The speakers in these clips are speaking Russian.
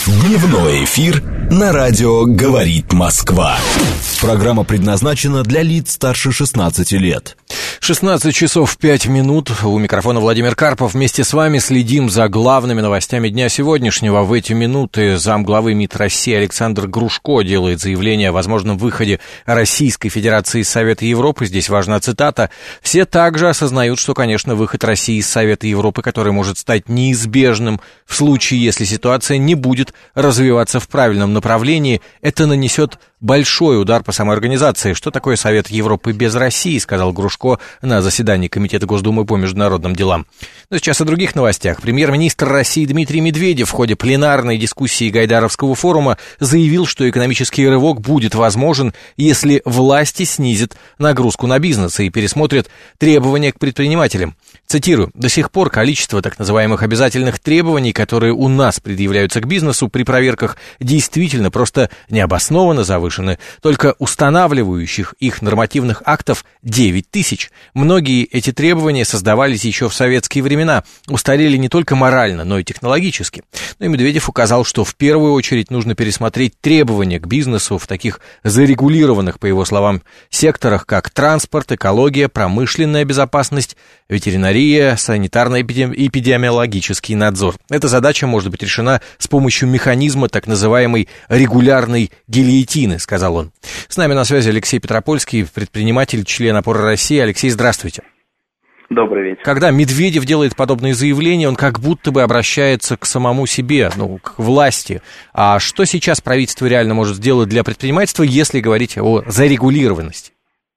Дневной эфир на радио «Говорит Москва». Программа предназначена для лиц старше 16 лет. 16 часов 5 минут. У микрофона Владимир Карпов. Вместе с вами следим за главными новостями дня сегодняшнего. В эти минуты замглавы МИД России Александр Грушко делает заявление о возможном выходе Российской Федерации из Совета Европы. Здесь важна цитата. «Все также осознают, что, конечно, выход России из Совета Европы, который может стать неизбежным в случае, если ситуация не будет развиваться в правильном направлении, это нанесет большой удар по самой организации. Что такое Совет Европы без России?» — сказал Грушко на заседании Комитета Госдумы по международным делам. Но сейчас о других новостях. Премьер-министр России Дмитрий Медведев в ходе пленарной дискуссии Гайдаровского форума заявил, что экономический рывок будет возможен, если власти снизят нагрузку на бизнес и пересмотрят требования к предпринимателям. Цитирую: «До сих пор количество так называемых обязательных требований, которые у нас предъявляются к бизнесу при проверках, действительно просто необоснованно завышены. Только устанавливающих их нормативных актов 9 тысяч. Многие эти требования создавались еще в советские времена, устарели не только морально, но и технологически». Ну и Медведев указал, что в первую очередь нужно пересмотреть требования к бизнесу в таких зарегулированных, по его словам, секторах, как транспорт, экология, промышленная безопасность, ветеринария, санитарно-эпидемиологический надзор. Эта задача может быть решена с помощью механизма так называемой регулярной гильотины, сказал он. С нами на связи Алексей Петропольский, предприниматель, член «Опоры России». Алексей, здравствуйте. Добрый вечер. Когда Медведев делает подобные заявления, он как будто бы обращается к самому себе, к власти. А что сейчас правительство реально может сделать для предпринимательства, если говорить о зарегулированности?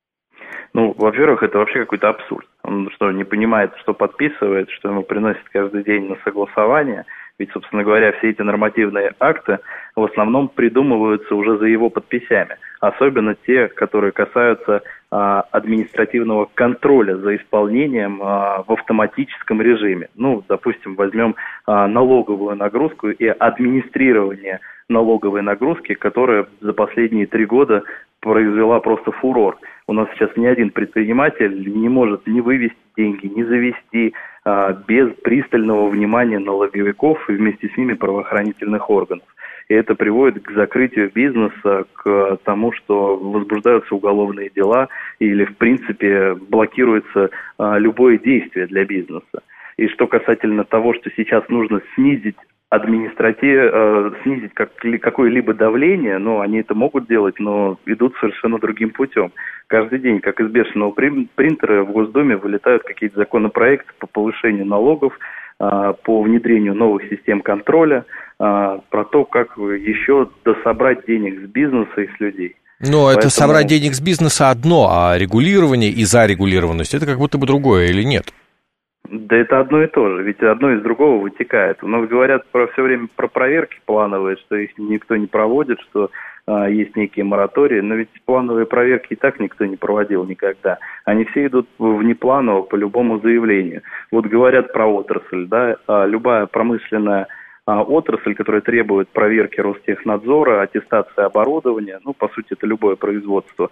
Во-первых, это вообще какой-то абсурд. Он что, не понимает, что подписывает, что ему приносит каждый день на согласование? Ведь, собственно говоря, все эти нормативные акты в основном придумываются уже за его подписями. Особенно те, которые касаются административного контроля за исполнением в автоматическом режиме. Допустим, возьмем налоговую нагрузку и администрирование налоговой нагрузки, которая за последние 3 года произвела просто фурор. У нас сейчас ни один предприниматель не может ни вывести деньги, ни завести без пристального внимания налоговиков и вместе с ними правоохранительных органов. И это приводит к закрытию бизнеса, к тому, что возбуждаются уголовные дела или, в принципе, блокируется любое действие для бизнеса. И что касательно того, что сейчас нужно снизить какое-либо давление, они это могут делать, но идут совершенно другим путем. Каждый день, как из бешеного принтера, в Госдуме вылетают какие-то законопроекты по повышению налогов, по внедрению новых систем контроля, про то, как еще дособрать денег с бизнеса и с людей. Но это собрать денег с бизнеса одно, а регулирование и зарегулированность — это как будто бы другое, или нет? Да это одно и то же, ведь одно из другого вытекает. У нас говорят все время про проверки плановые, что их никто не проводит, что есть некие моратории, но ведь плановые проверки и так никто не проводил никогда. Они все идут внепланово по любому заявлению. Вот говорят про отрасль, да, любая промышленная отрасль, которая требует проверки Ростехнадзора, аттестации оборудования, по сути, это любое производство,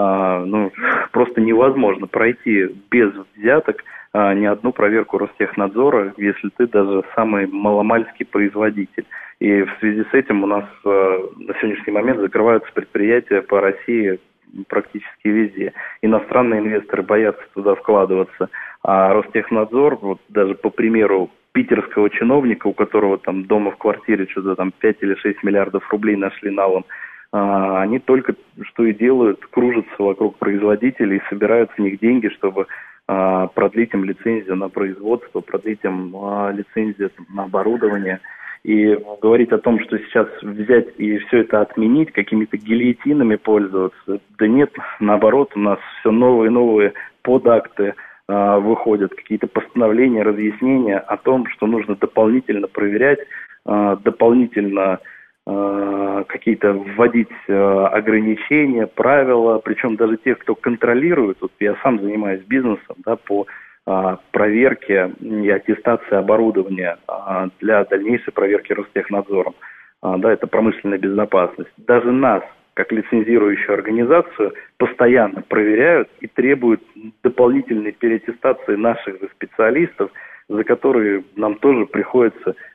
просто невозможно пройти без взяток ни одну проверку Ростехнадзора, если ты даже самый маломальский производитель. И в связи с этим у нас на сегодняшний момент закрываются предприятия по России практически везде. Иностранные инвесторы боятся туда вкладываться, а Ростехнадзор, даже по примеру питерского чиновника, у которого там дома в квартире что-то там 5 или 6 миллиардов рублей нашли налом, они только что и делают, кружатся вокруг производителей и собирают с них деньги, чтобы продлить им лицензию на производство, продлить им лицензию на оборудование. И говорить о том, что сейчас взять и все это отменить, какими-то гильотинами пользоваться, да нет, наоборот, у нас все новые и новые подакты выходят, какие-то постановления, разъяснения о том, что нужно дополнительно проверять, дополнительно какие-то вводить ограничения, правила, причем даже тех, кто контролирует. Вот я сам занимаюсь бизнесом, по проверке и аттестации оборудования для дальнейшей проверки Ростехнадзором. Это промышленная безопасность. Даже нас, как лицензирующую организацию, постоянно проверяют и требуют дополнительной переаттестации наших же специалистов, за которые нам тоже приходится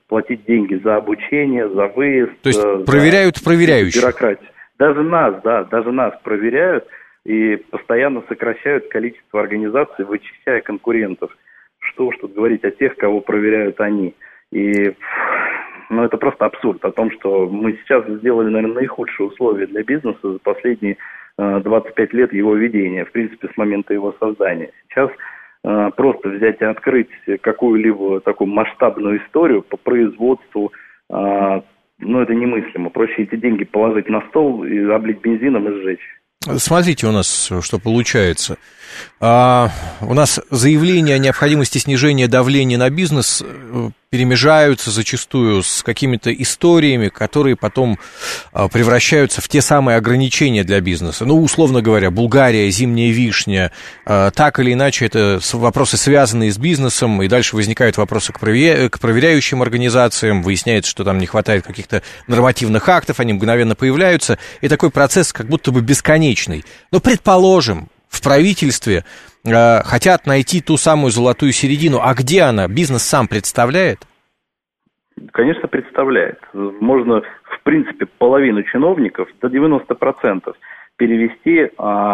платить деньги за обучение, за выезд. То есть проверяют проверяющих? Бюрократию. Даже нас проверяют и постоянно сокращают количество организаций, вычищая конкурентов. Что уж тут говорить о тех, кого проверяют они. И это просто абсурд о том, что мы сейчас сделали, наверное, наихудшие условия для бизнеса за последние 25 лет его ведения, в принципе, с момента его создания. Сейчас просто взять и открыть какую-либо такую масштабную историю по производству, это немыслимо. Проще эти деньги положить на стол и облить бензином и сжечь. Смотрите, у нас что получается. У нас заявления о необходимости снижения давления на бизнес перемежаются зачастую с какими-то историями, которые потом превращаются в те самые ограничения для бизнеса. Условно говоря, Булгария, зимняя вишня, так или иначе, это вопросы, связанные с бизнесом, и дальше возникают вопросы к проверяющим организациям, выясняется, что там не хватает каких-то нормативных актов, они мгновенно появляются, и такой процесс как будто бы бесконечный. Но предположим, в правительстве хотят найти ту самую золотую середину. А где она? Бизнес сам представляет? Конечно, представляет. Можно, в принципе, половину чиновников, до 90%, перевести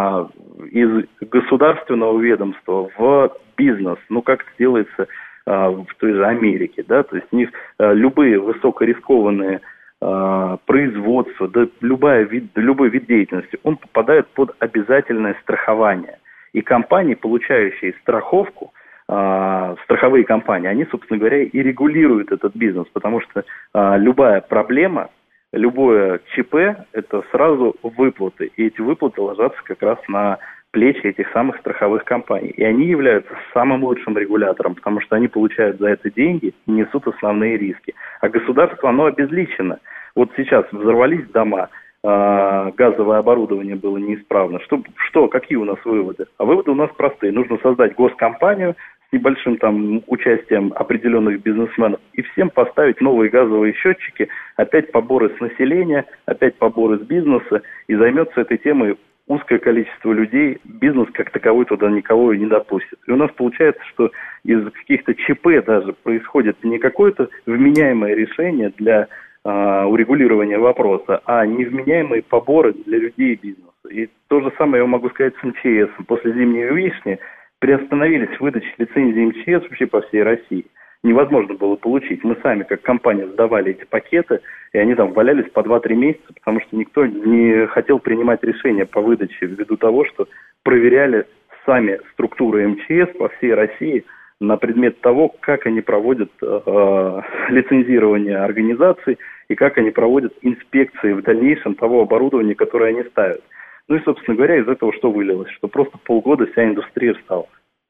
из государственного ведомства в бизнес. Как это делается в той же Америке. Да? То есть у них любые высокорискованные производство, любой вид деятельности, он попадает под обязательное страхование. И компании, получающие страховку, страховые компании, они, собственно говоря, и регулируют этот бизнес, потому что любая проблема, любое ЧП – это сразу выплаты. И эти выплаты ложатся как раз на плечи этих самых страховых компаний. И они являются самым лучшим регулятором, потому что они получают за это деньги и несут основные риски. А государство, оно обезличено. Вот сейчас взорвались дома, газовое оборудование было неисправно. Какие у нас выводы? А выводы у нас простые. Нужно создать госкомпанию с небольшим участием определенных бизнесменов и всем поставить новые газовые счетчики, опять поборы с населения, опять поборы с бизнеса, и займется этой темой узкое количество людей, бизнес как таковой туда никого и не допустит. И у нас получается, что из каких-то ЧП даже происходит не какое-то вменяемое решение для урегулирования вопроса, а невменяемые поборы для людей и бизнеса. И то же самое я могу сказать с МЧС. После зимней вишни приостановились выдачи лицензий МЧС вообще по всей России. Невозможно было получить. Мы сами, как компания, сдавали эти пакеты, и они валялись по 2-3 месяца, потому что никто не хотел принимать решения по выдаче ввиду того, что проверяли сами структуры МЧС по всей России на предмет того, как они проводят лицензирование организаций и как они проводят инспекции в дальнейшем того оборудования, которое они ставят. И, собственно говоря, из этого что вылилось? Что просто полгода вся индустрия встала.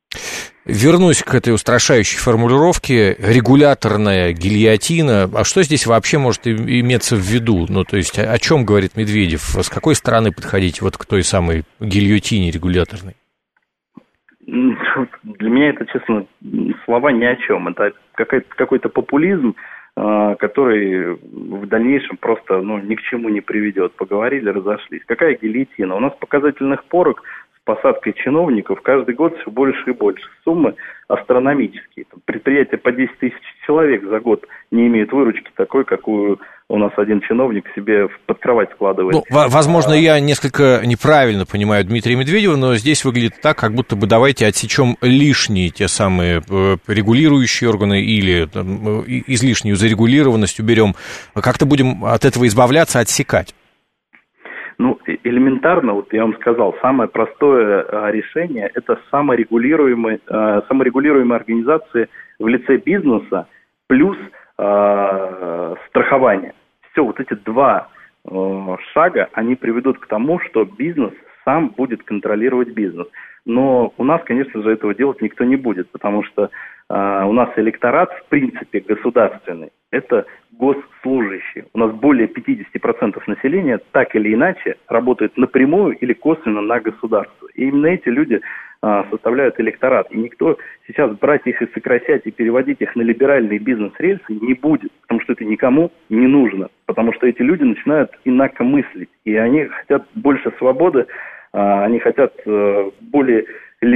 Вернусь к этой устрашающей формулировке «регуляторная гильотина». А что здесь вообще может иметься в виду? То есть о чем говорит Медведев? С какой стороны подходить к той самой гильотине регуляторной? Для меня это, честно, слова ни о чем. Это какой-то популизм, который в дальнейшем просто ни к чему не приведет. Поговорили, разошлись. Какая гильотина? У нас показательных порок с посадкой чиновников каждый год все больше и больше. Суммы астрономические. Предприятия по 10 тысяч человек за год не имеют выручки такой, какую у нас один чиновник себе под кровать складывает. Возможно, я несколько неправильно понимаю Дмитрия Медведева, но здесь выглядит так, как будто бы давайте отсечем лишние те самые регулирующие органы или излишнюю зарегулированность уберем. Как-то будем от этого избавляться, отсекать. Элементарно, я вам сказал, самое простое решение – это саморегулируемые организации в лице бизнеса плюс страхование. Все, эти два шага, они приведут к тому, что бизнес сам будет контролировать бизнес. Но у нас, конечно же, этого делать никто не будет, потому что у нас электорат, в принципе, государственный. Это госслужащие. У нас более 50% населения так или иначе работает напрямую или косвенно на государство. И именно эти люди составляют электорат. И никто сейчас брать их и сокращать, и переводить их на либеральные бизнес-рельсы не будет, потому что это никому не нужно. Потому что эти люди начинают инако мыслить. И они хотят больше свободы, они хотят более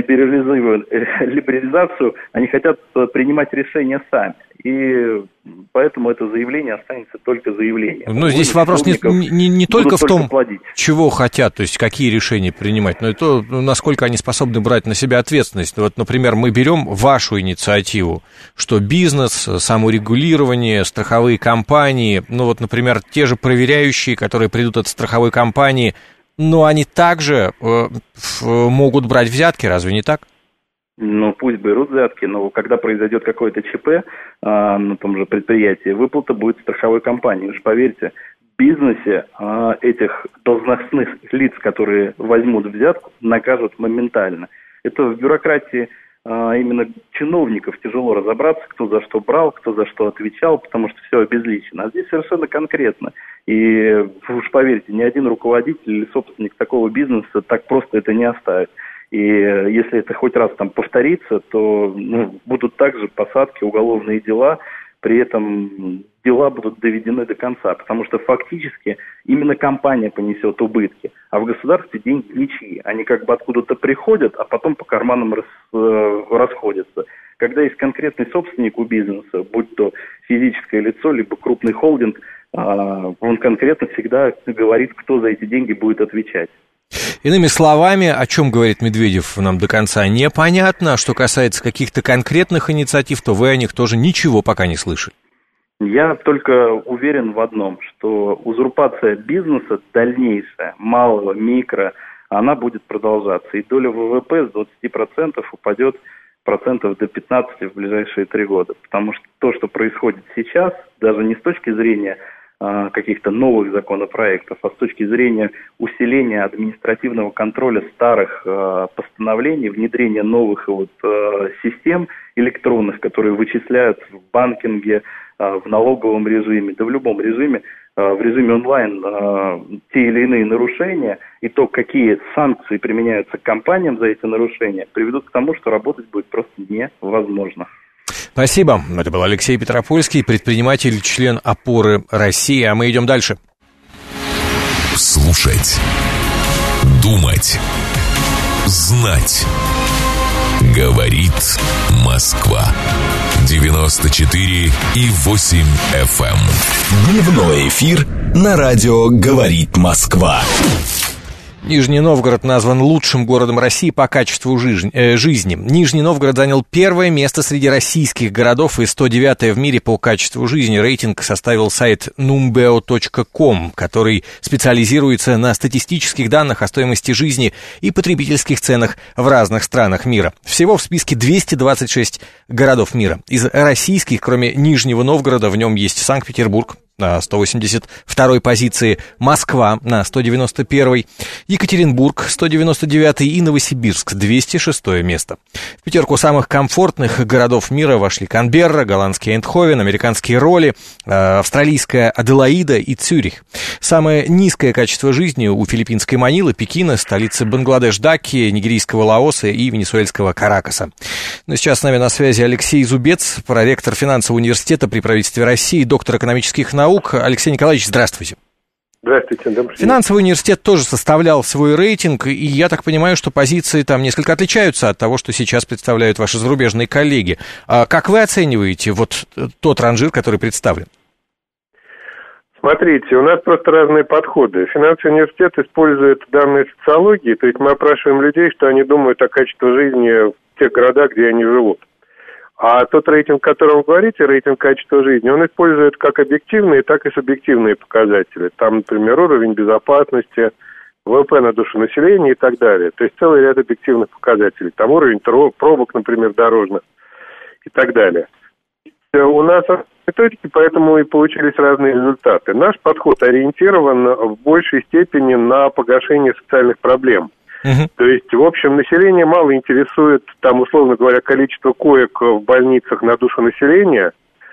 либерализацию, они хотят принимать решения сами. И поэтому это заявление останется только заявлением. Но здесь вопрос не только в том, чего хотят, то есть какие решения принимать, но и то, насколько они способны брать на себя ответственность. Вот, например, мы берем вашу инициативу, что бизнес, саморегулирование, страховые компании, ну вот, например, те же проверяющие, которые придут от страховой компании, но они также могут брать взятки, разве не так? Ну, пусть берут взятки, но когда произойдет какое-то ЧП на том же предприятии, выплата будет страховой компании. Уж поверьте, в бизнесе этих должностных лиц, которые возьмут взятку, накажут моментально. Это в бюрократии именно чиновников тяжело разобраться, кто за что брал, кто за что отвечал, потому что все обезличено. А здесь совершенно конкретно. И уж поверьте, ни один руководитель или собственник такого бизнеса так просто это не оставит. И если это хоть раз там повторится, то будут также посадки, уголовные дела, при этом дела будут доведены до конца, потому что фактически именно компания понесет убытки, а в государстве деньги ничьи. Они как бы откуда-то приходят, а потом по карманам расходятся. Когда есть конкретный собственник у бизнеса, будь то физическое лицо, либо крупный холдинг, он конкретно всегда говорит, кто за эти деньги будет отвечать. Иными словами, о чем говорит Медведев, нам до конца непонятно. Что касается каких-то конкретных инициатив, то вы о них тоже ничего пока не слышали. Я только уверен в одном, что узурпация бизнеса дальнейшая, малого, микро, она будет продолжаться. И доля ВВП с 20% упадет процентов до 15% в ближайшие 3 года. Потому что то, что происходит сейчас, даже не с точки зрения каких-то новых законопроектов, а с точки зрения усиления административного контроля старых постановлений, внедрения новых систем электронных, которые вычисляют в банкинге, в налоговом режиме, да в любом режиме, в режиме онлайн те или иные нарушения и то, какие санкции применяются к компаниям за эти нарушения, приведут к тому, что работать будет просто невозможно. Спасибо. Это был Алексей Петропольский, предприниматель, член «Опоры России». А мы идем дальше. Слушать. Думать. Знать. Говорит Москва. 94,8 FM. Дневной эфир на радио «Говорит Москва». Нижний Новгород назван лучшим городом России по качеству жизни. Нижний Новгород занял первое место среди российских городов и 109-е в мире по качеству жизни. Рейтинг составил сайт numbeo.com, который специализируется на статистических данных о стоимости жизни и потребительских ценах в разных странах мира. Всего в списке 226 городов мира. Из российских, кроме Нижнего Новгорода, в нем есть Санкт-Петербург на 182-й позиции, Москва на 191-й, Екатеринбург 199-й и Новосибирск 206-е место. В пятерку самых комфортных городов мира вошли Канберра, голландский Эйндховен, американские Роли, австралийская Аделаида и Цюрих. Самое низкое качество жизни у филиппинской Манилы, Пекина, столицы Бангладеш Даки, нигерийского Лаоса и венесуэльского Каракаса. Но сейчас с нами на связи Алексей Зубец, проректор финансового университета при правительстве России, доктор экономических наук. Алексей Николаевич, здравствуйте. Здравствуйте, добрый день. Финансовый университет тоже составлял свой рейтинг, и я так понимаю, что позиции там несколько отличаются от того, что сейчас представляют ваши зарубежные коллеги. Как вы оцениваете вот тот ранжир, который представлен? Смотрите, у нас просто разные подходы. Финансовый университет использует данные социологии, то есть мы опрашиваем людей, что они думают о качестве жизни в тех городах, где они живут. А тот рейтинг, о котором вы говорите, рейтинг качества жизни, он использует как объективные, так и субъективные показатели. Там, например, уровень безопасности, ВВП на душу населения и так далее. То есть целый ряд объективных показателей. Там уровень пробок, например, дорожных и так далее. У нас методики, поэтому и получились разные результаты. Наш подход ориентирован в большей степени на погашение социальных проблем. То есть, в общем, население мало интересует, там, условно говоря, количество коек в больницах на душу населения,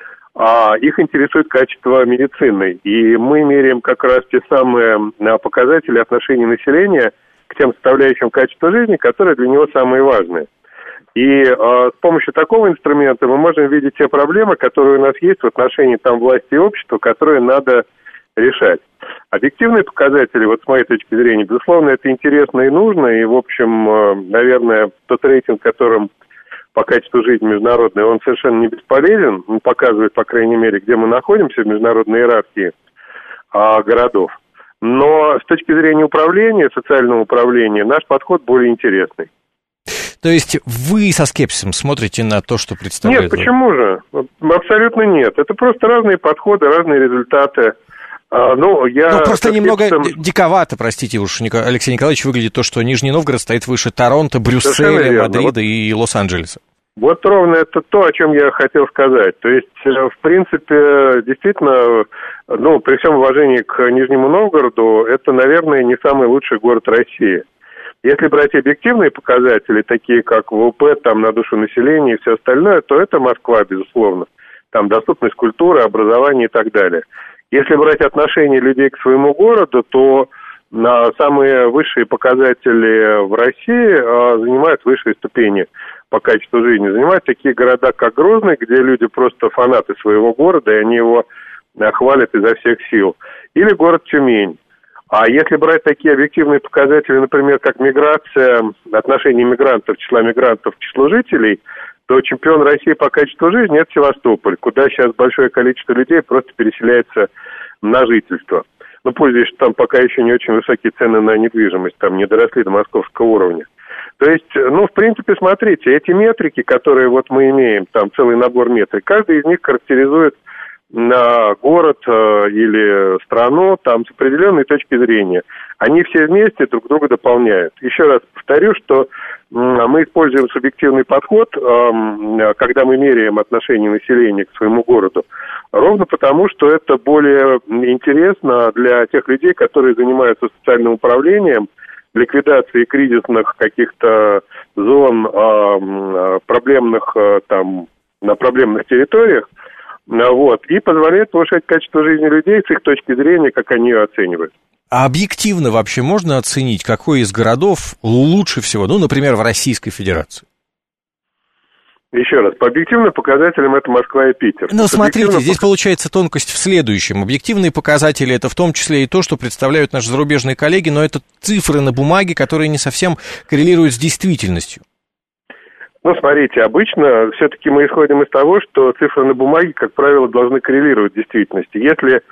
а их интересует качество медицины. И мы меряем как раз те самые показатели отношения населения к тем составляющим качества жизни, которые для него самые важные. И с помощью такого инструмента мы можем видеть те проблемы, которые у нас есть в отношении там власти и общества, которые надо решать. Объективные показатели, вот с моей точки зрения, безусловно, это интересно и нужно, и, в общем, наверное, тот рейтинг, которым по качеству жизни международной, он совершенно не бесполезен. Он показывает, по крайней мере, где мы находимся в международной иерархии городов. Но с точки зрения управления, социального управления, наш подход более интересный. То есть вы со скепсисом смотрите на то, что представляет? Нет, почему же? Абсолютно нет. Это просто разные подходы, разные результаты. Просто немного диковато, простите уж, Алексей Николаевич, выглядит то, что Нижний Новгород стоит выше Торонто, Брюсселя, Мадрида и Лос-Анджелеса. Вот ровно это то, о чем я хотел сказать. То есть, в принципе, действительно, при всем уважении к Нижнему Новгороду, это, наверное, не самый лучший город России. Если брать объективные показатели, такие как ВВП, там, на душу населения и все остальное, то это Москва, безусловно. Там доступность культуры, образования и так далее. Если брать отношение людей к своему городу, то самые высшие показатели в России занимают высшие ступени по качеству жизни. Занимают такие города, как Грозный, где люди просто фанаты своего города, и они его хвалят изо всех сил. Или город Тюмень. А если брать такие объективные показатели, например, как миграция, отношение мигрантов, числа мигрантов к числу жителей, то чемпион России по качеству жизни – это Севастополь, куда сейчас большое количество людей просто переселяется на жительство. Пользуясь, что там пока еще не очень высокие цены на недвижимость, там не доросли до московского уровня. То есть, в принципе, смотрите, эти метрики, которые вот мы имеем, там целый набор метрик, каждый из них характеризует на город или страну там с определенной точки зрения. Они все вместе друг друга дополняют. Еще раз повторю, что мы используем субъективный подход, когда мы меряем отношение населения к своему городу, ровно потому, что это более интересно для тех людей, которые занимаются социальным управлением, ликвидацией кризисных каких-то зон, проблемных там, на проблемных территориях, и позволяет повышать качество жизни людей с их точки зрения, как они ее оценивают. А объективно вообще можно оценить, какой из городов лучше всего, например, в Российской Федерации? Еще раз, по объективным показателям это Москва и Питер. Смотрите, здесь получается тонкость в следующем. Объективные показатели — это в том числе и то, что представляют наши зарубежные коллеги, но это цифры на бумаге, которые не совсем коррелируют с действительностью. Смотрите, обычно все-таки мы исходим из того, что цифры на бумаге, как правило, должны коррелировать с действительностью. Если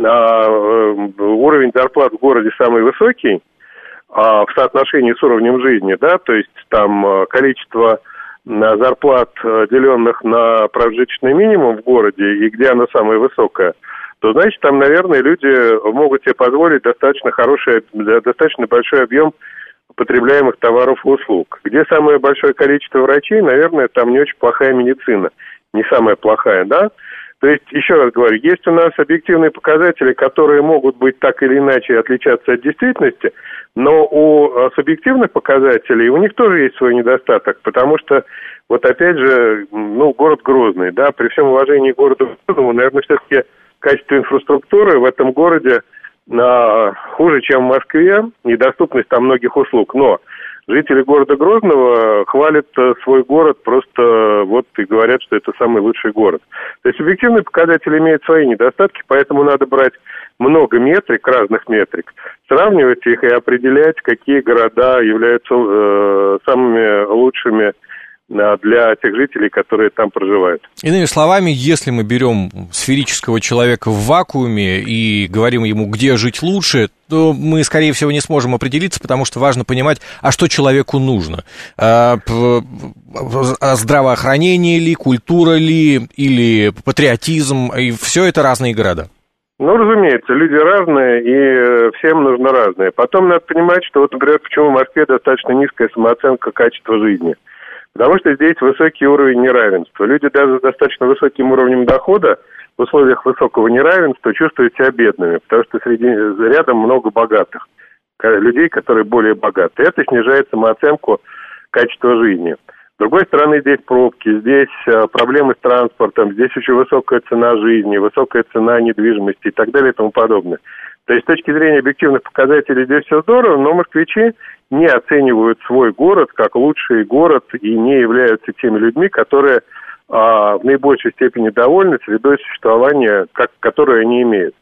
уровень зарплат в городе самый высокий в соотношении с уровнем жизни, да, то есть там количество зарплат, деленных на прожиточный минимум в городе, и где она самая высокая, то, значит, там, наверное, люди могут себе позволить достаточно большой объем потребляемых товаров и услуг. Где самое большое количество врачей, наверное, там не очень плохая медицина. Не самая плохая, да? То есть, еще раз говорю, есть у нас объективные показатели, которые могут быть так или иначе отличаться от действительности, но у субъективных показателей у них тоже есть свой недостаток, потому что, вот опять же, город Грозный, да, при всем уважении к городу Грозному, наверное, все-таки качество инфраструктуры в этом городе хуже, чем в Москве, недоступность там многих услуг. Но жители города Грозного хвалят свой город просто и говорят, что это самый лучший город. То есть объективные показатели имеют свои недостатки, поэтому надо брать много метрик, разных метрик, сравнивать их и определять, какие города являются самыми лучшими для тех жителей, которые там проживают. Иными словами, если мы берем сферического человека в вакууме и говорим ему, где жить лучше, то мы, скорее всего, не сможем определиться, потому что важно понимать, что человеку нужно. Здравоохранение ли, культура ли, или патриотизм, и все это разные города. Разумеется, люди разные, и всем нужно разное. Потом надо понимать, что, например, почему в Москве достаточно низкая самооценка качества жизни. Потому что здесь высокий уровень неравенства. Люди даже с достаточно высоким уровнем дохода в условиях высокого неравенства чувствуют себя бедными, потому что рядом много богатых людей, которые более богаты. Это снижает самооценку качества жизни. С другой стороны, здесь пробки, здесь проблемы с транспортом, здесь очень высокая цена жизни, высокая цена недвижимости и так далее и тому подобное. То есть с точки зрения объективных показателей здесь все здорово, но москвичи не оценивают свой город как лучший город и не являются теми людьми, которые в наибольшей степени довольны средой существования, которую они имеют.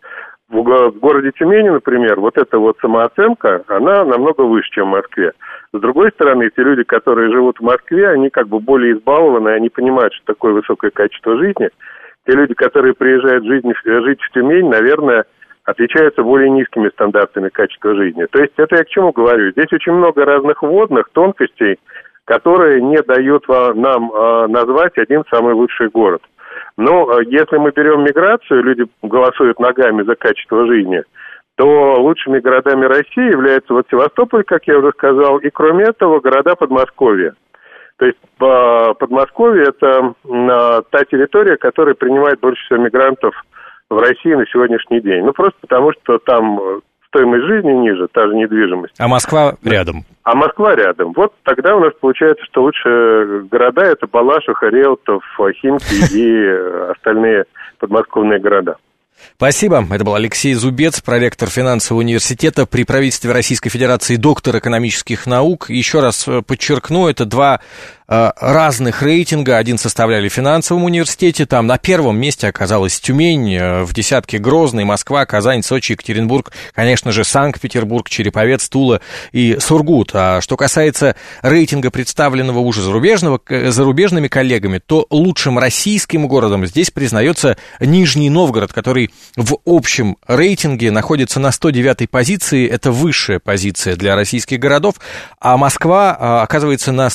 в городе Тюмени, например, вот эта вот самооценка, она намного выше, чем в Москве. С другой стороны, те люди, которые живут в Москве, они как бы более избалованы, они понимают, что такое высокое качество жизни. Те люди, которые приезжают жить в Тюмень, наверное, отличаются более низкими стандартами качества жизни. То есть это я к чему говорю? Здесь очень много разных вводных тонкостей, которые не дают нам назвать один самый лучший город. Но если мы берем миграцию, люди голосуют ногами за качество жизни, то лучшими городами России являются вот Севастополь, как я уже сказал, и кроме этого города Подмосковья. То есть Подмосковье – это та территория, которая принимает больше всего мигрантов в России на сегодняшний день. Ну, просто потому, что там стоимость жизни ниже, та же недвижимость. А Москва рядом. А Москва рядом. Вот тогда у нас получается, что лучшие города – это Балашиха, Реутов, Химки и остальные подмосковные города. Спасибо. Это был Алексей Зубец, проректор финансового университета при правительстве Российской Федерации, доктор экономических наук. Еще раз подчеркну, это два разных рейтинга. Один составляли в финансовом университете, там на первом месте оказалась Тюмень, в десятке Грозный, Москва, Казань, Сочи, Екатеринбург, конечно же, Санкт-Петербург, Череповец, Тула и Сургут. А что касается рейтинга, представленного уже зарубежными коллегами, то лучшим российским городом здесь признается Нижний Новгород, который в общем рейтинге находится на 109-й позиции, это высшая позиция для российских городов, а Москва оказывается на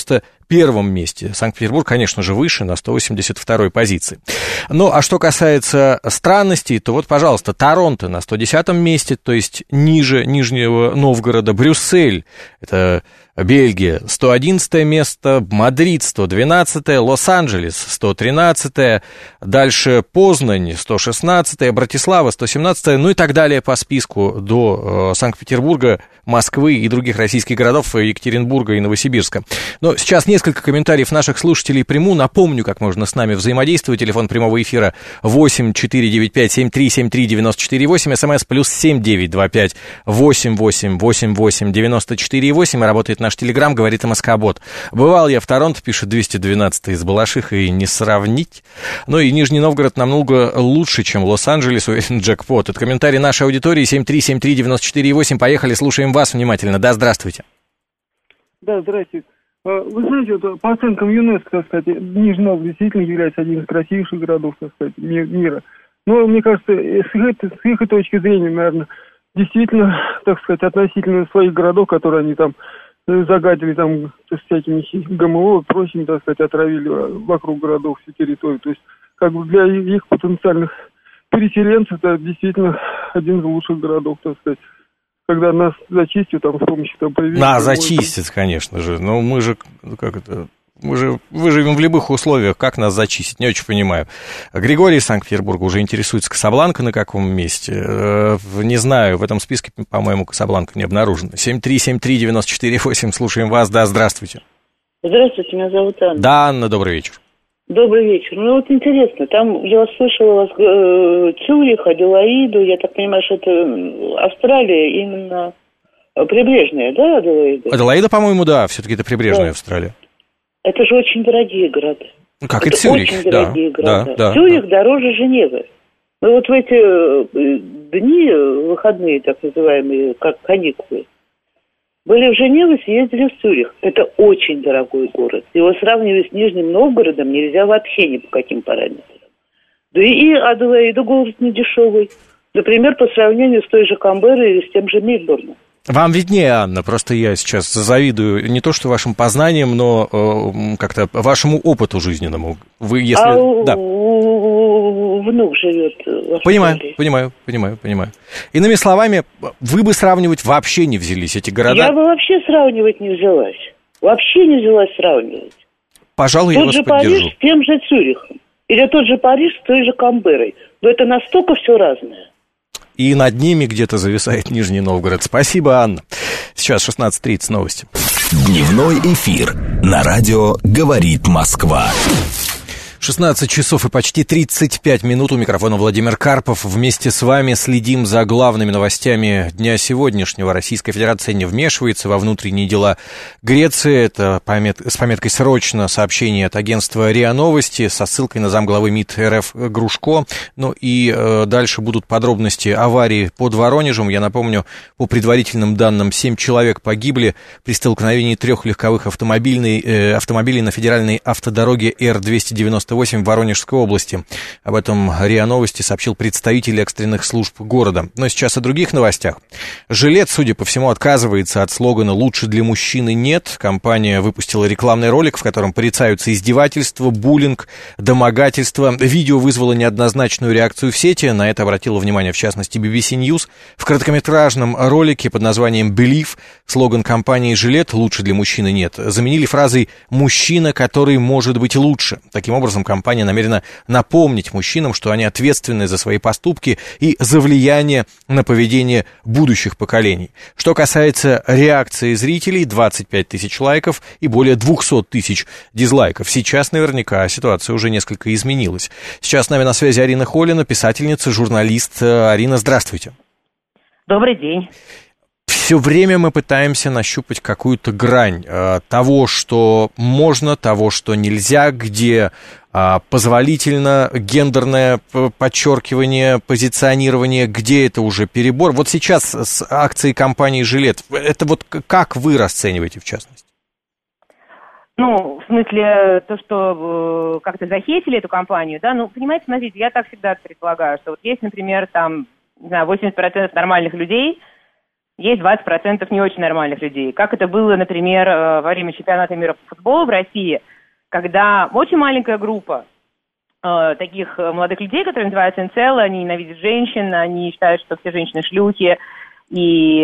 191-м месте. Санкт-Петербург, конечно же, выше, на 182-й позиции. Ну, а что касается странностей, то вот, пожалуйста, Торонто на 110-м месте, то есть ниже Нижнего Новгорода, Брюссель, это Бельгия, 111 место, Мадрид, 112, Лос-Анджелес, 113, дальше Познань, 116, Братислава, 117, ну и так далее по списку до Санкт-Петербурга, Москвы и других российских городов, Екатеринбурга и Новосибирска. Но сейчас несколько комментариев наших слушателей приму. Напомню, как можно с нами взаимодействовать. Телефон прямого эфира 8-495-7373-94-8, смс +7 925 88 88 94 работает наш телеграм, говорит МСК-бот. Бывал я в Торонто, пишет 212 из Балашиха, и не сравнить. Ну и Нижний Новгород намного лучше, чем Лос-Анджелес, уверен Джекпот. Это комментарий нашей аудитории 7373948. Поехали, слушаем вас внимательно. Да, здравствуйте. Да, здравствуйте. Вы знаете, вот, по оценкам ЮНЕСКО, так сказать, Нижний Новгород действительно является одним из красивейших городов, так сказать, мира. Но, мне кажется, с их точки зрения, наверное, действительно, так сказать, относительно своих городов, которые они там загадили там с всякими ГМО, прочими, так сказать, отравили вокруг городов всю территорию. То есть, как бы для их потенциальных переселенцев, это действительно один из лучших городов, так сказать. Когда нас зачистят там с помощью там прививки. Нас зачистят, конечно же. Но мы же, мы же выживем в любых условиях. Как нас зачистить? Не очень понимаю. Григорий из Санкт-Петербурга уже интересуется, Касабланка на каком месте. Не знаю, в этом списке, по-моему, Касабланка не обнаружена. 7373948, слушаем вас. Да, здравствуйте. Здравствуйте, меня зовут Анна. Да, Анна, добрый вечер. Добрый вечер. Ну вот интересно, там я слышала вас Цюрих, Аделаиду, я так понимаю, что это Австралия именно прибрежная, да, Аделаида? Аделаида, по-моему, да, все-таки это прибрежная Австралия. Это же очень дорогие города. Как это и Цюрих. Очень дорогие города. Да, Цюрих дороже Женевы. Мы вот в эти дни, выходные, так называемые, как каникулы, были в Женеве, съездили в Цюрих. Это очень дорогой город. Его сравнивать с Нижним Новгородом нельзя вообще ни по каким параметрам. Да и Аделаида город не дешевый. Например, по сравнению с той же Канберрой или с тем же Мельбурном. Вам виднее, Анна, просто я сейчас завидую не то что вашим познаниям, но как-то вашему опыту жизненному. Вы, если... да. Внук живет в Понимаю. Иными словами, вы бы сравнивать вообще не взялись эти города? Я бы вообще сравнивать не взялась. Вообще не взялась сравнивать. Пожалуй, я вас поддержу. Тот же Париж с тем же Цюрихом. Или тот же Париж с той же Канберрой. Но это настолько все разное. И над ними где-то зависает Нижний Новгород. Спасибо, Анна. Сейчас 16:30 новости. Дневной эфир на радио «Говорит Москва». 16 часов и почти 35 минут. У микрофона Владимир Карпов. Вместе с вами следим за главными новостями дня сегодняшнего. Российская Федерация не вмешивается во внутренние дела Греции. Это с пометкой «Срочно» сообщение от агентства РИА Новости со ссылкой на замглавы МИД РФ Грушко. Ну и дальше будут подробности аварии под Воронежем. Я напомню, по предварительным данным, 7 человек погибли при столкновении 3 легковых автомобилей на федеральной автодороге Р-298 в Воронежской области. Об этом РИА Новости сообщил представитель экстренных служб города. Но сейчас о других новостях. «Жилет», судя по всему, отказывается от слогана «Лучше для мужчины нет». Компания выпустила рекламный ролик, в котором порицаются издевательства, буллинг, домогательства. Видео вызвало неоднозначную реакцию в сети. На это обратила внимание, в частности, BBC News. В короткометражном ролике под названием «Believe» слоган компании «Жилет» «Лучше для мужчины нет» заменили фразой «Мужчина, который может быть лучше». Таким образом, компания намерена напомнить мужчинам, что они ответственны за свои поступки и за влияние на поведение будущих поколений. Что касается реакции зрителей, 25 тысяч лайков и более 200 тысяч дизлайков. Сейчас наверняка ситуация уже несколько изменилась. Сейчас с нами на связи Арина Холина, писательница, журналист. Арина, здравствуйте. Добрый день. Все время мы пытаемся нащупать какую-то грань того, что можно, того, что нельзя, где позволительно гендерное подчеркивание, позиционирование, где это уже перебор. Вот сейчас с акцией компании «Жилет», это вот как вы расцениваете в частности? Ну, в смысле, то, что как-то захейтили эту компанию, да, ну, понимаете, смотрите, я так всегда предполагаю, что вот есть, например, там, не знаю, 80% нормальных людей, есть 20% не очень нормальных людей. Как это было, например, во время чемпионата мира по футболу в России, когда очень маленькая группа таких молодых людей, которые называются инцелы, они ненавидят женщин, они считают, что все женщины шлюхи, и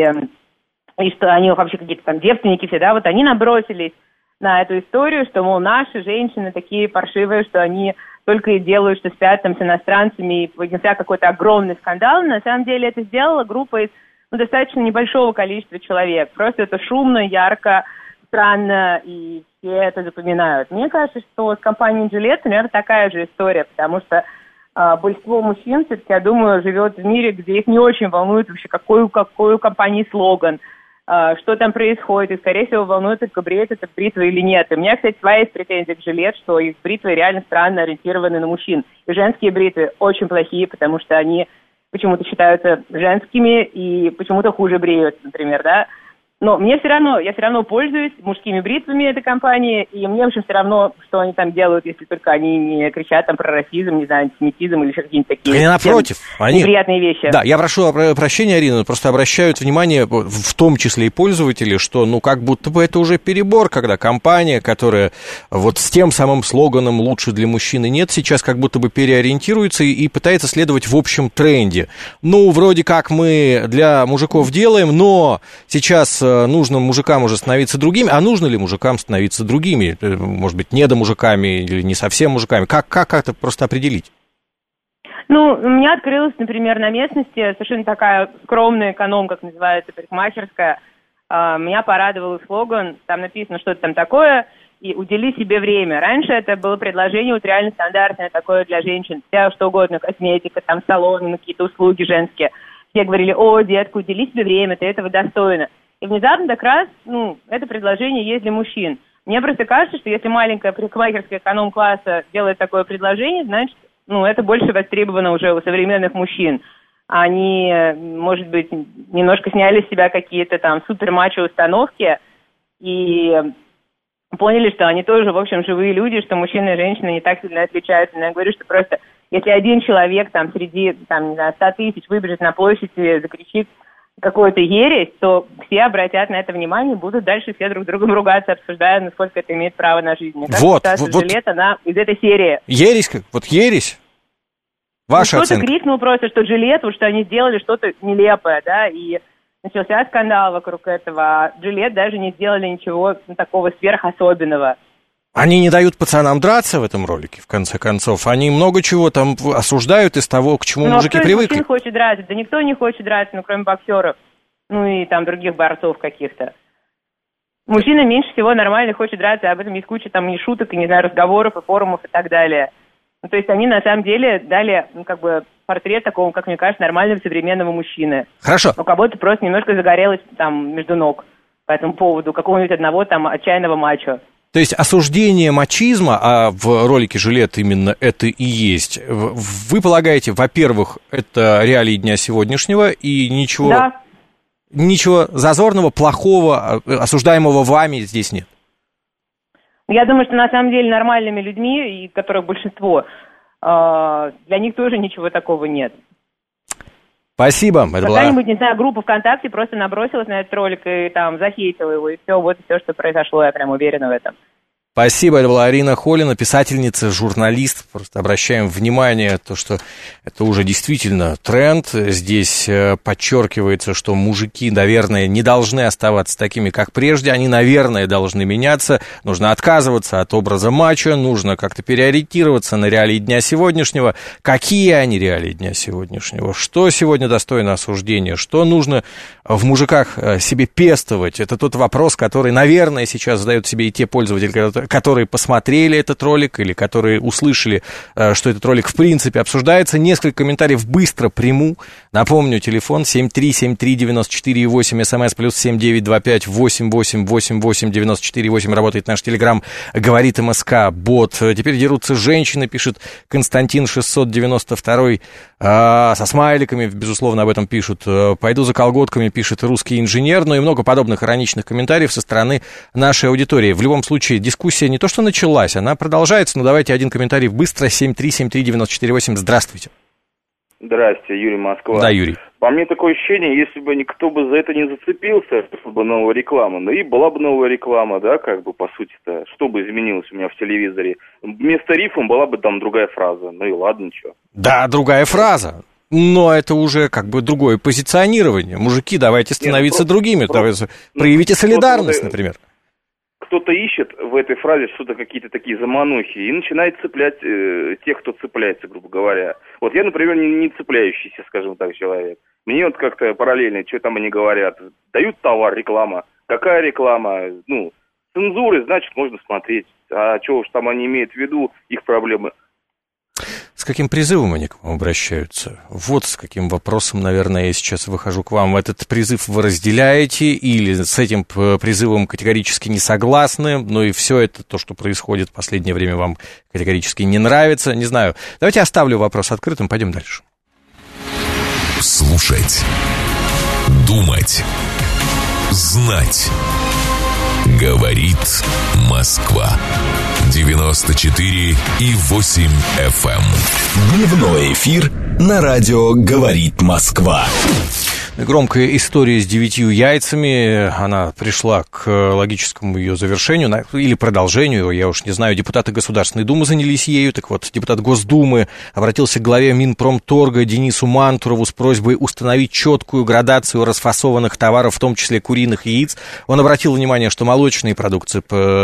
что они вообще какие-то там девственники все, да, вот они набросились на эту историю, что, мол, наши женщины такие паршивые, что они только и делают, что спят там с иностранцами, и поднялся какой-то огромный скандал. На самом деле это сделала группа из достаточно небольшого количества человек. Просто это шумно, ярко, странно, и все это запоминают. Мне кажется, что с компанией Gillette, наверное, такая же история, потому что большинство мужчин, все-таки, я думаю, живет в мире, где их не очень волнует вообще, какой у компании слоган, что там происходит, и, скорее всего, волнует, только бреет это бритва или нет. И у меня, кстати, своя есть претензия к Gillette, что их бритвы реально странно ориентированы на мужчин. И женские бритвы очень плохие, потому что они почему-то считаются женскими и почему-то хуже бреют, например, да. Но мне все равно, я все равно пользуюсь мужскими бритвами этой компании, и мне, в общем, все равно, что они там делают, если только они не кричат там про расизм, не знаю, антисемитизм или какие-нибудь такие они напротив, неприятные вещи. Да, я прошу прощения, Арина, просто обращают внимание, в том числе и пользователи, что, ну, как будто бы это уже перебор, когда компания, которая вот с тем самым слоганом «Лучше для мужчины нет», сейчас как будто бы переориентируется и пытается следовать в общем тренде. Ну, вроде как мы для мужиков делаем, но сейчас нужно мужикам уже становиться другими, а нужно ли мужикам становиться другими? Может быть, недомужиками или не совсем мужиками? Как это просто определить? Ну, у меня открылась, например, на местности совершенно такая скромная экономка, как называется, парикмахерская. Меня порадовал слоган, там написано что-то там такое, и удели себе время. Раньше это было предложение вот реально стандартное такое для женщин, вся что угодно, косметика, там салоны, какие-то услуги женские. Все говорили: о, детка, удели себе время, ты этого достойна. И внезапно как раз, это предложение есть для мужчин. Мне просто кажется, что если маленькая парикмахерская эконом-класса делает такое предложение, значит, это больше востребовано уже у современных мужчин. Они, может быть, немножко сняли с себя какие-то там супер-мачо установки и поняли, что они тоже, в общем, живые люди, что мужчины и женщины не так сильно отличаются. Но я говорю, что просто если один человек там среди, там, не знаю, 100 тысяч выбежит на площадь и закричит какую-то ересь, то все обратят на это внимание, будут дальше все друг с другом ругаться, обсуждая, насколько это имеет право на жизнь. Мне кажется, Gillette, она из этой серии. Ересь, ересь? Ваша оценка? Кто-то крикнул просто, что Gillette, что они сделали что-то нелепое, да, и начался скандал вокруг этого, а Gillette даже не сделали ничего такого сверхособенного. Они не дают пацанам драться в этом ролике, в конце концов. Они много чего там осуждают из того, к чему мужики привыкли. Кто хочет драться? Да никто не хочет драться, кроме боксеров. И там других борцов каких-то. Мужчина меньше всего нормально хочет драться, об этом есть куча там и шуток, и, не знаю, разговоров, и форумов, и так далее. Ну, то есть они на самом деле дали, портрет такого, как мне кажется, нормального современного мужчины. Хорошо. У кого-то просто немножко загорелось там между ног по этому поводу какого-нибудь одного там отчаянного мачо. То есть осуждение мачизма, а в ролике «Жилет» именно это и есть, вы полагаете, во-первых, это реалии дня сегодняшнего, и ничего зазорного, плохого, осуждаемого вами здесь нет? Я думаю, что на самом деле нормальными людьми, и которых большинство, для них тоже ничего такого нет. Спасибо. Какая-нибудь, не знаю, группа ВКонтакте просто набросилась на этот ролик и там захейтила его, и все, вот все, что произошло, я прям уверена в этом. Спасибо, это была Арина Холина, писательница, журналист. Просто обращаем внимание, то, что это уже действительно тренд. Здесь подчеркивается, что мужики, наверное, не должны оставаться такими, как прежде. Они, наверное, должны меняться. Нужно отказываться от образа мачо, нужно как-то переориентироваться на реалии дня сегодняшнего. Какие они реалии дня сегодняшнего? Что сегодня достойно осуждения? Что нужно в мужиках себе пестовать? Это тот вопрос, который, наверное, сейчас задают себе и те пользователи, которые посмотрели этот ролик или которые услышали, что этот ролик в принципе обсуждается. Несколько комментариев быстро приму. Напомню, телефон 7373948, смс плюс 7925888894,8. Работает наш телеграм, говорит МСК, бот. Теперь дерутся женщины, пишет Константин 692, со смайликами, безусловно, об этом пишут. Пойду за колготками, пишет русский инженер. Ну и много подобных ироничных комментариев со стороны нашей аудитории. В любом случае, дискуссия не то что началась, она продолжается. Но давайте один комментарий быстро. 7373948. Здравствуйте. Здрасте, Юрий, Москва. Да, Юрий. По мне такое ощущение, если бы никто бы за это не зацепился, чтобы бы новая реклама, ну и была бы новая реклама, да, по сути-то, что бы изменилось у меня в телевизоре? Вместо рифма была бы там другая фраза, ну и ладно, что. Да, другая фраза. Но это уже другое позиционирование. Мужики, давайте становиться другими. Давайте, проявите солидарность, например. Кто-то ищет в этой фразе что-то, какие-то такие заманухи, и начинает цеплять тех, кто цепляется, грубо говоря. Вот я, например, не цепляющийся, скажем так, человек. Мне вот как-то параллельно, что там они говорят. Дают товар, реклама. Какая реклама? Ну, цензуры, значит, можно смотреть. А что уж там они имеют в виду, их проблемы. С каким призывом они к вам обращаются? Вот с каким вопросом, наверное, я сейчас выхожу к вам. Этот призыв вы разделяете или с этим призывом категорически не согласны? Ну и все это, то, что происходит в последнее время, вам категорически не нравится? Не знаю. Давайте оставлю вопрос открытым, пойдем дальше. Слушать. Думать. Знать. Говорит Москва. 94,8 FM. Дневной эфир на радио «Говорит Москва». Громкая история с 9 яйцами, она пришла к логическому ее завершению или продолжению, я уж не знаю. Депутаты Государственной Думы занялись ею. Так вот, депутат Госдумы обратился к главе Минпромторга Денису Мантурову с просьбой установить четкую градацию расфасованных товаров, в том числе куриных яиц. Он обратил внимание, что молочные продукты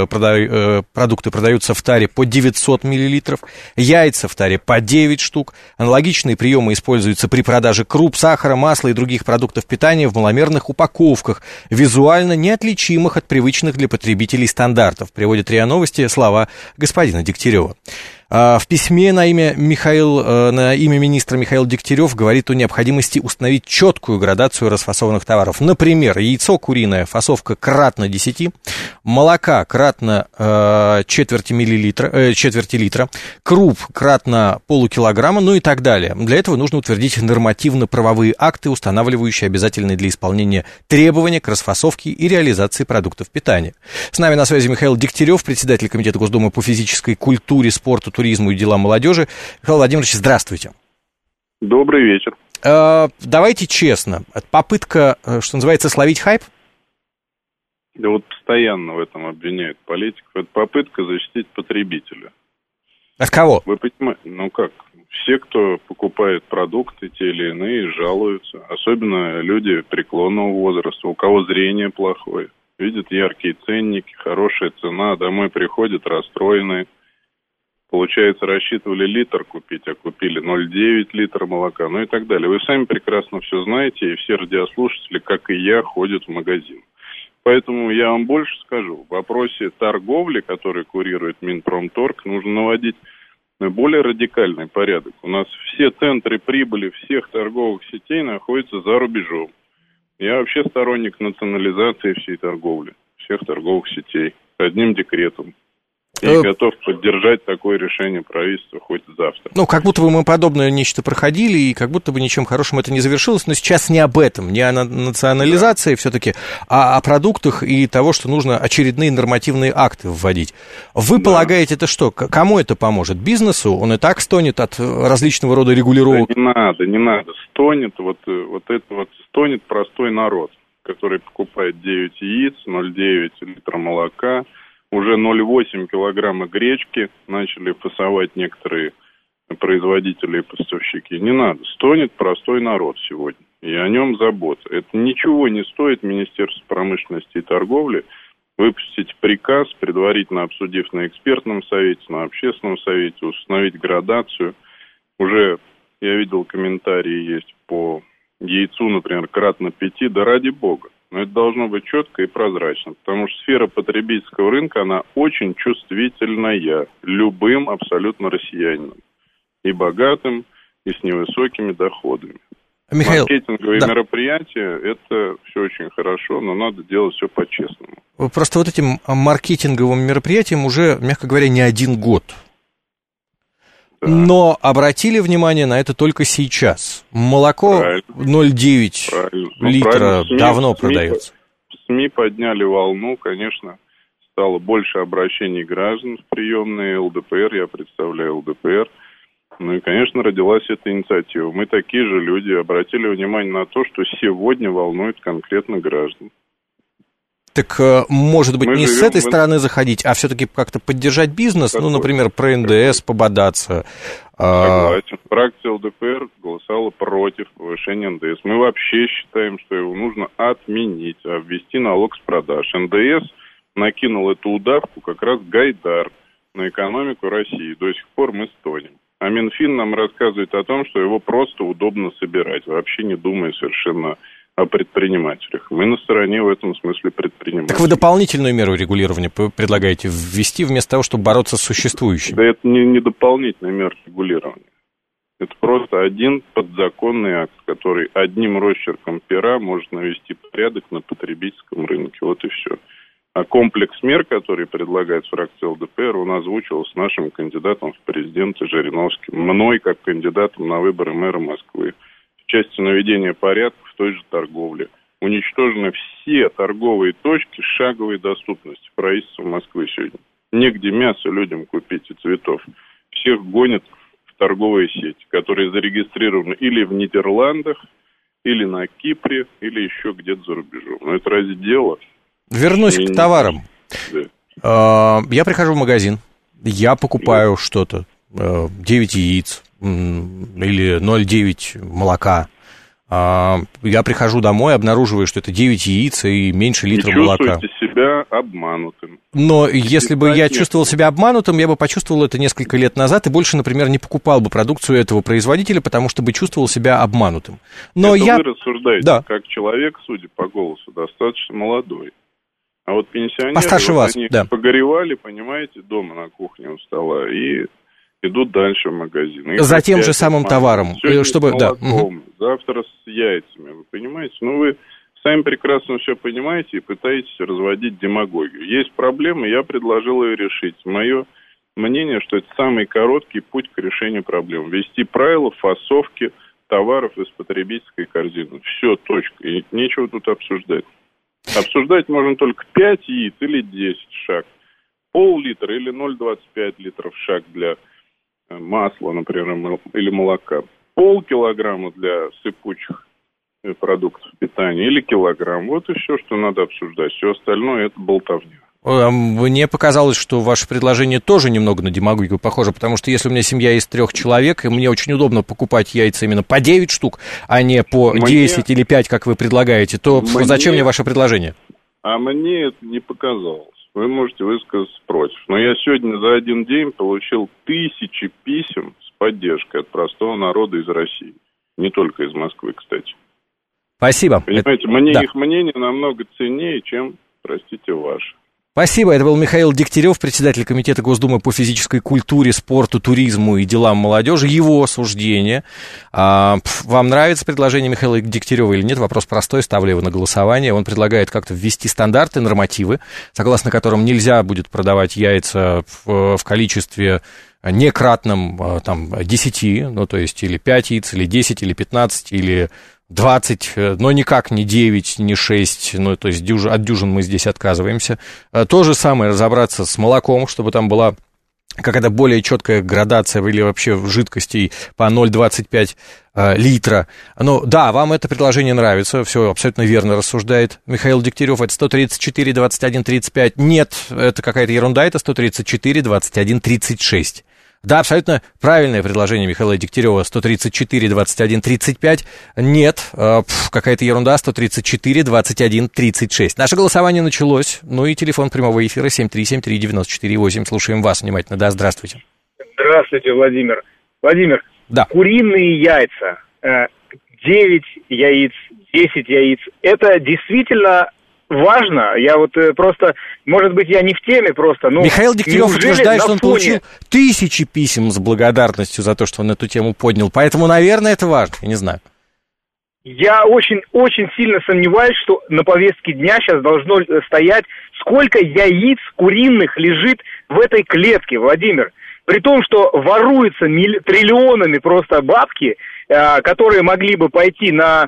продаются в таре по 900 мл, яйца в таре по 9 штук. Аналогичные приемы используются при продаже круп, сахара, масла и других продуктов питания в маломерных упаковках, визуально неотличимых от привычных для потребителей стандартов, приводит РИА Новости слова господина Дегтярева. В письме на имя министра Михаил Дегтярев говорит о необходимости установить четкую градацию расфасованных товаров. Например, яйцо куриное, фасовка кратно 10, молока кратно четверти литра, круп кратно полукилограмма, ну и так далее. Для этого нужно утвердить нормативно-правовые акты, устанавливающие обязательные для исполнения требования к расфасовке и реализации продуктов питания. С нами на связи Михаил Дегтярев, председатель Комитета Госдумы по физической культуре, спорту, туризму и делам молодежи. Михаил Владимирович, здравствуйте. Добрый вечер. Давайте честно. Попытка, что называется, словить хайп? Да вот постоянно в этом обвиняют политиков. Это попытка защитить потребителя. От кого? Вы понимаете, все, кто покупает продукты, те или иные, жалуются. Особенно люди преклонного возраста, у кого зрение плохое. Видят яркие ценники, хорошая цена, домой приходят расстроенные. Получается, рассчитывали литр купить, а купили 0,9 литра молока, ну и так далее. Вы сами прекрасно все знаете, и все радиослушатели, как и я, ходят в магазин. Поэтому я вам больше скажу. В вопросе торговли, который курирует Минпромторг, нужно наводить более радикальный порядок. У нас все центры прибыли всех торговых сетей находятся за рубежом. Я вообще сторонник национализации всей торговли, всех торговых сетей, одним декретом. И готов поддержать такое решение правительства хоть завтра. Ну, как будто бы мы подобное нечто проходили, и как будто бы ничем хорошим это не завершилось. Но сейчас не об этом, не о национализации все-таки, а о продуктах и того, что нужно очередные нормативные акты вводить. Вы полагаете, это что? Кому это поможет? Бизнесу? Он и так стонет от различного рода регулировок? Да не надо. Стонет, стонет простой народ, который покупает 9 яиц, 0,9 литра молока, уже 0,8 килограмма гречки начали фасовать некоторые производители и поставщики. Не надо. Стонет простой народ сегодня. И о нем забота. Это ничего не стоит Министерству промышленности и торговли выпустить приказ, предварительно обсудив на экспертном совете, на общественном совете, установить градацию. Уже я видел комментарии есть по яйцу, например, кратно 5, да ради бога. Но это должно быть четко и прозрачно, потому что сфера потребительского рынка, она очень чувствительная любым абсолютно россиянином. И богатым, и с невысокими доходами. Михаил, маркетинговые мероприятия, это все очень хорошо, но надо делать все по-честному. Просто вот этим маркетинговым мероприятиям уже, мягко говоря, не 1 год. Да. Но обратили внимание на это только сейчас. Молоко 0,9 литра давно продается. СМИ подняли волну, конечно, стало больше обращений граждан в приемные ЛДПР, я представляю ЛДПР. Ну и, конечно, родилась эта инициатива. Мы такие же люди, обратили внимание на то, что сегодня волнует конкретно граждан. Так, может быть, не с этой стороны заходить, а все-таки как-то поддержать бизнес, ну, например, про НДС пободаться. Согласен. Фракция ЛДПР голосовала против повышения НДС. Мы вообще считаем, что его нужно отменить, а ввести налог с продаж. НДС накинул эту удавку как раз Гайдар на экономику России. До сих пор мы стонем. А Минфин нам рассказывает о том, что его просто удобно собирать, вообще не думая совершенно о предпринимателях. Мы на стороне в этом смысле предпринимателей. Так вы дополнительную меру регулирования предлагаете ввести вместо того, чтобы бороться с существующей? Да это не дополнительная мера регулирования. Это просто один подзаконный акт, который одним росчерком пера может навести порядок на потребительском рынке. Вот и все. А комплекс мер, который предлагает фракция ЛДПР, он озвучивал с нашим кандидатом в президенты Жириновским. Мной, как кандидатом на выборы мэра Москвы. В части наведения порядка в той же торговле. Уничтожены все торговые точки шаговой доступности правительства Москвы сегодня. Негде мясо людям купить и цветов. Всех гонят в торговые сети, которые зарегистрированы или в Нидерландах, или на Кипре, или еще где-то за рубежом. Но это разве дело? Вернусь к товарам. Да. Я прихожу в магазин, я покупаю что-то, 9 яиц или 0,9 молока. Я прихожу домой, обнаруживаю, что это 9 яиц и меньше литра молока. Чувствуете себя обманутым. Но если бы я чувствовал себя обманутым, я бы почувствовал это несколько лет назад и больше, например, не покупал бы продукцию этого производителя, потому что бы чувствовал себя обманутым. Но это вы рассуждаете, как человек, судя по голосу, достаточно молодой. А вот пенсионеры, постарше вас, они погоревали, понимаете, дома на кухне у стола и идут дальше в магазин. За тем же самым товаром. Чтобы, молоком, завтра с яйцами, вы понимаете? Ну, вы сами прекрасно все понимаете и пытаетесь разводить демагогию. Есть проблема, я предложил ее решить. Мое мнение, что это самый короткий путь к решению проблем. Ввести правила фасовки товаров из потребительской корзины. Все, точка. И нечего тут обсуждать. Обсуждать можно только 5 яиц или 10 шаг. Пол-литра или 0,25 литров шаг для масла, например, или молока. Полкилограмма для сыпучих продуктов питания или килограмм. Вот и все, что надо обсуждать. Все остальное – это болтовня. Мне показалось, что ваше предложение тоже немного на демагогию похоже, потому что если у меня семья из 3 человек, и мне очень удобно покупать яйца именно по 9 штук, а не по 10 или 5, как вы предлагаете, то зачем мне ваше предложение? А мне это не показалось. Вы можете высказаться против. Но я сегодня за один день получил 1000 писем с поддержкой от простого народа из России. Не только из Москвы, кстати. Спасибо. Понимаете, их мнение намного ценнее, чем, простите, ваше. Спасибо. Это был Михаил Дегтярев, председатель Комитета Госдумы по физической культуре, спорту, туризму и делам молодежи. Его суждение. Вам нравится предложение Михаила Дегтярева или нет? Вопрос простой, ставлю его на голосование. Он предлагает как-то ввести стандарты, нормативы, согласно которым нельзя будет продавать яйца в количестве некратном там, 10, ну, то есть или 5 яиц, или 10, или 15, или 20, но никак не 9, не 6, ну, то есть от дюжин мы здесь отказываемся. То же самое разобраться с молоком, чтобы там была какая-то более четкая градация или вообще жидкостей по 0,25 литра. Но да, вам это предложение нравится, все абсолютно верно рассуждает Михаил Дегтярев, это 134, 21, 35. Нет, это какая-то ерунда, это 134, 21, 36. Да, абсолютно правильное предложение Михаила Дегтярева, 134, 21, 35. Нет, какая-то ерунда, 134, 21, 36. Наше голосование началось. Ну и телефон прямого эфира 7373948. Слушаем вас внимательно. Да, здравствуйте. Здравствуйте, Владимир. Владимир, да. Куриные яйца, 9 яиц, 10 яиц, это действительно важно. Я вот просто, может быть, я не в теме просто, но... Михаил Дегтярев утверждает, что он получил тысячи писем с благодарностью за то, что он эту тему поднял. Поэтому, наверное, это важно. Я не знаю. Я очень сильно сомневаюсь, что на повестке дня сейчас должно стоять, сколько яиц куриных лежит в этой клетке, Владимир. При том, что воруются триллионами просто бабки, которые могли бы пойти на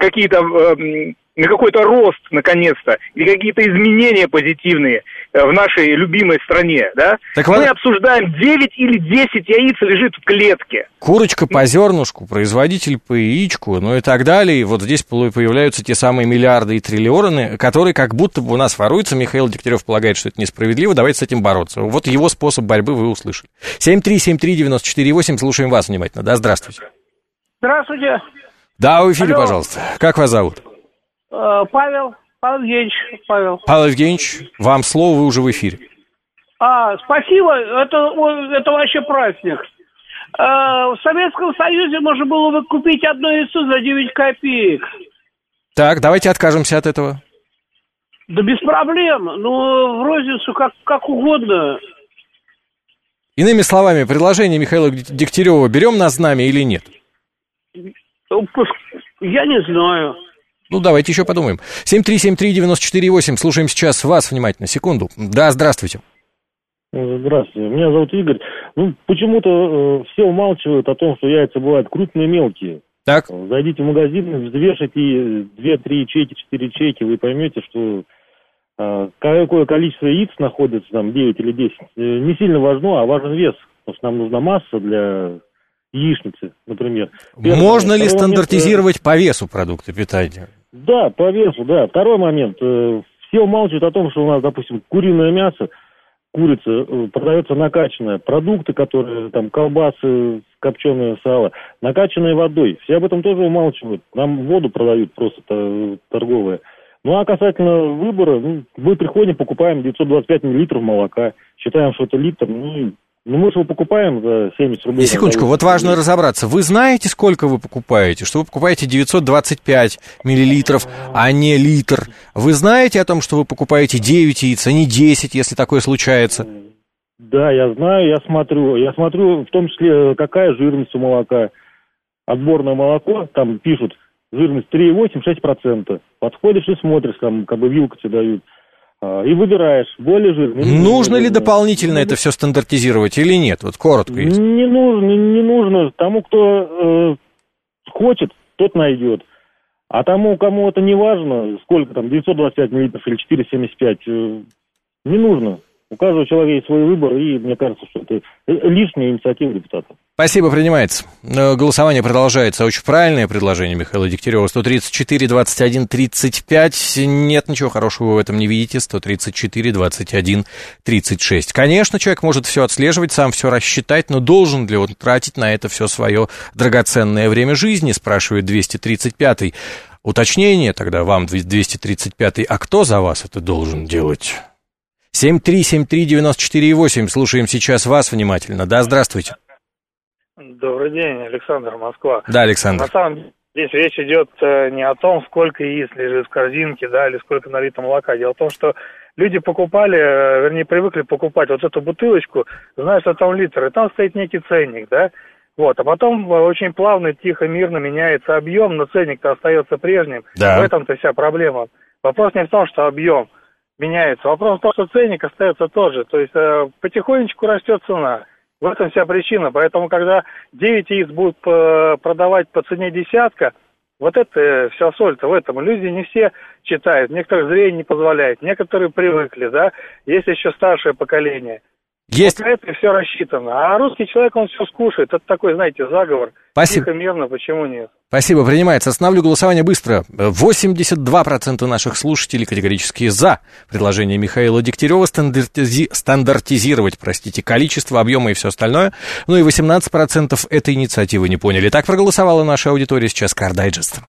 на какой-то рост, наконец-то, и какие-то изменения позитивные в нашей любимой стране, да? Так мы обсуждаем, 9 или 10 яиц лежит в клетке. Курочка по зернышку, производитель по яичку, ну и так далее. И вот здесь появляются те самые миллиарды и триллионы, которые как будто бы у нас воруются. Михаил Дегтярев полагает, что это несправедливо. Давайте с этим бороться. Вот его способ борьбы вы услышали. 7373948, слушаем вас внимательно. Да, здравствуйте. Здравствуйте. Да, в эфире, пожалуйста. Как вас зовут? Павел Евгеньевич. Павел Евгеньевич, вам слово, вы уже в эфире. Спасибо, это вообще праздник. В Советском Союзе можно было купить одно яйцо за 9 копеек. Так, давайте откажемся от этого. Да без проблем, в розницу как угодно. Иными словами, предложение Михаила Дегтярева берем на знамя или нет? Я не знаю. Ну, давайте еще подумаем. 7373948, слушаем сейчас вас внимательно. Секунду. Да, здравствуйте. Здравствуйте, меня зовут Игорь. Почему-то все умалчивают о том, что яйца бывают крупные и мелкие. Так. Зайдите в магазин, взвешайте 2-3 ячейки, 4 ячейки, вы поймете, что какое количество яиц находится, там, 9 или 10, не сильно важно, а важен вес. Потому что нам нужна масса для яичницы, например. Можно ли стандартизировать по весу продукты питания? Да, по весу, да. Второй момент. Все умалчивают о том, что у нас, допустим, куриное мясо, курица продается накачанная. Продукты, которые, там, колбасы, копченое сало, накачанные водой. Все об этом тоже умалчивают. Нам воду продают просто торговые. Ну, а касательно выбора, мы приходим, покупаем 925 миллилитров молока. Считаем, что это литр, мы же его покупаем за 70 рублей. И секундочку, вот важно разобраться. Вы знаете, сколько вы покупаете? Что вы покупаете 925 миллилитров, а не литр. Вы знаете о том, что вы покупаете 9 яиц, а не 10, если такое случается? Да, я знаю, я смотрю. Я смотрю, в том числе, какая жирность у молока. Отборное молоко, там пишут, жирность 3,8-6%. Подходишь и смотришь, там, как бы вилку тебе дают. И выбираешь, более жирный. Нужно ли дополнительно это все стандартизировать или нет? Вот коротко. Не нужно. Тому, кто хочет, тот найдет. А тому, кому это не важно, сколько там, 925 миллилитров или 4,75, не нужно. У каждого человека есть свой выбор, и мне кажется, что это лишняя инициатива депутатов. Спасибо, принимается. Голосование продолжается. Очень правильное предложение Михаила Дегтярева. 134, 21, 35. Нет, ничего хорошего вы в этом не видите. 134, 21, 36. Конечно, человек может все отслеживать, сам все рассчитать, но должен ли он тратить на это все свое драгоценное время жизни, спрашивает 235-й. Уточнение тогда вам, 235-й. А кто за вас это должен делать? 7373948. Слушаем сейчас вас внимательно. Да, здравствуйте. Добрый день, Александр, Москва. Да, Александр. Здесь речь идет не о том, сколько яиц лежит в корзинке, да, или сколько налито молока. Дело в том, что люди покупали, вернее, привыкли покупать вот эту бутылочку, зная, что там литр, и там стоит некий ценник, да. Вот, а потом очень плавно, тихо, мирно меняется объем, но ценник-то остается прежним. Да. В этом-то вся проблема. Вопрос не в том, что объем меняется, вопрос в том, что ценник остается тот же. То есть потихонечку растет цена. В этом вся причина. Поэтому, когда 9 яиц будут продавать по цене десятка, вот это вся соль-то в этом. Люди не все читают, некоторых зрение не позволяет, некоторые привыкли, да. Есть еще старшее поколение. Есть. Вот это все рассчитано. А русский человек, он все скушает. Это такой, знаете, заговор. Спасибо. Тихо, мирно, почему нет? Спасибо, принимается. Остановлю голосование быстро. 82% наших слушателей категорически за предложение Михаила Дегтярева стандартизировать, количество, объемы и все остальное. Ну и 18% этой инициативы не поняли. Так проголосовала наша аудитория. Сейчас Car Digest.